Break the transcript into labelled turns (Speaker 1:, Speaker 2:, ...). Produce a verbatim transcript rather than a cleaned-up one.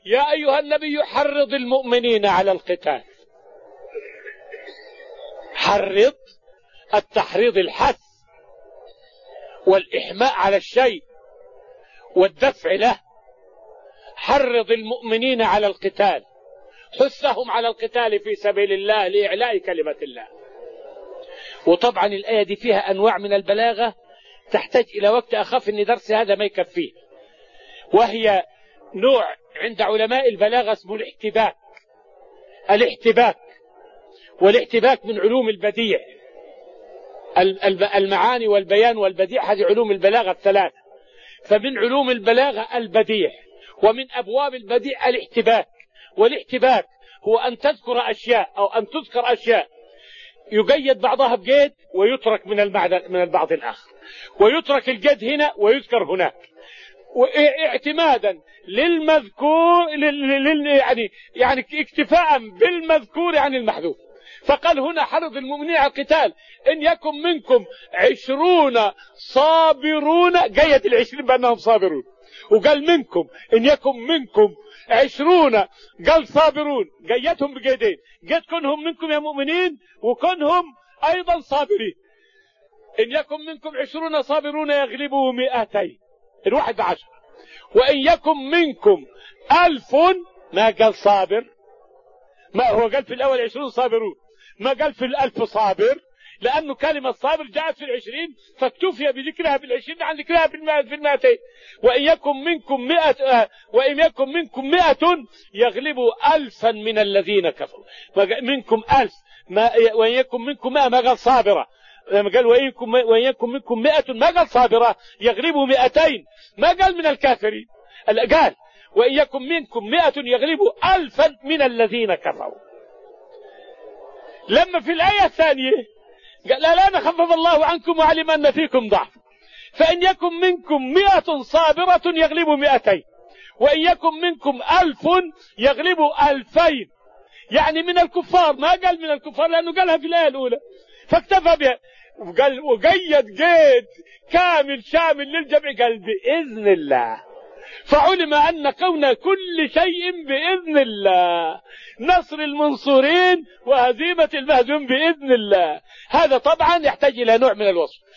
Speaker 1: يا أيها النبي حرض المؤمنين على القتال. حرض التحريض، الحث والإحماء على الشيء والدفع له. حرض المؤمنين على القتال، حثهم على القتال في سبيل الله لإعلاء كلمة الله. وطبعا الآية دي فيها أنواع من البلاغة تحتاج إلى وقت، أخاف أن درس هذا ما يكفيه. وهي نوع عند علماء البلاغة اسمه الاحتباك. الاحتباك والاحتباك من علوم البديع، المعاني والبيان والبديع، هذه علوم البلاغة الثلاثة. فمن علوم البلاغة البديع، ومن أبواب البديع الاحتباك. والاحتباك هو أن تذكر أشياء أو أن تذكر أشياء يقيد بعضها بقيد ويترك من من البعض الآخر، ويترك القيد هنا ويذكر هناك، واعتمادا للمذكور لل... يعني يعني اكتفاء بالمذكور عن المحذوف. فقال هنا حرض المؤمنين على القتال إن يكن منكم عشرون صابرون، قيد العشرين بأنهم صابرون، وقال منكم إن يكن منكم عشرون قال صابرون، قيدهم بقيدين، قد كنهم منكم يا مؤمنين وكنهم أيضا صابرين. إن يكن منكم عشرون صابرون يغلبوا مئتين، الواحد بعشر. وإن يكن منكم ألف، ما قال صابر، ما هو قال في الأول عشرون صابرون، ما قال في الألف صابر، لأنه كلمة صابر جاءت في العشرين فاكتفي بذكرها بالعشرين عن ذكرها في المائتين. وإن يكن منكم مئة وإن يكن منكم مئة يغلبوا ألفا من الذين كفروا. منكم ألف، ما وإن يكن منكم مئة ما قال صابرة، لما قال وإن يكن وإن يكن منكم مئة ما قال صابرة يغلبوا مئتين، ما قال من الكافرين، قال وإن يكن منكم مئة يغلبوا ألفا من الذين كفروا. لما في الآية الثانية قال لا لا نخفف الله عنكم وعلم أن فيكم ضعف، فإن يكن منكم مئة صابرة يغلبوا مئتين، وإن يكن منكم ألف يغلبوا ألفين، يعني من الكفار، ما قال من الكفار لأنه قالها في الآية الأولى فاكتفى بها، وقال وقيد قيد كامل شامل للجمع، قال بإذن الله. فعلم أن كون كل شيء بإذن الله، نصر المنصورين وهزيمة المهزوم بإذن الله. هذا طبعا يحتاج إلى نوع من الوصف.